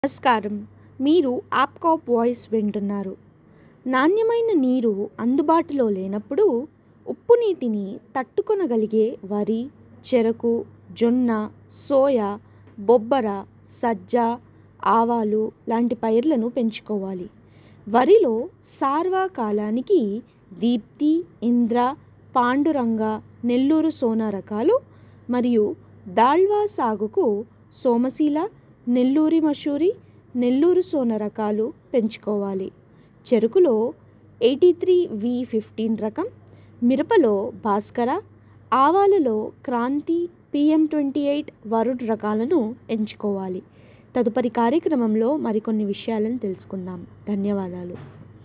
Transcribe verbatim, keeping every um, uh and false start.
నమస్కారం. మీరు ఆప్కాప్ వాయిస్ వింటున్నారు. నాణ్యమైన నీరు అందుబాటులో లేనప్పుడు ఉప్పు నీటిని తట్టుకొనగలిగే వరి, చెరకు, జొన్న, సోయా, బొబ్బర, సజ్జ, ఆవాలు లాంటి పైర్లను పెంచుకోవాలి. వరిలో సార్వా కాలానికి దీప్తి, ఇంద్ర, పాండురంగ, నెల్లూరు సోనా రకాలు మరియు దాళ్వా సాగుకు సోమశీల, నెల్లూరి మసూరి, నెల్లూరు సోన రకాలు పెంచుకోవాలి. చెరుకులో ఎయిటీ త్రీ వి ఫిఫ్టీన్ రకం, మిరపలో భాస్కర, ఆవాలలో Kranti, PM twenty eight, Varun రకాలను ఎంచుకోవాలి. తదుపరి కార్యక్రమంలో మరికొన్ని విషయాలను తెలుసుకుందాం. ధన్యవాదాలు.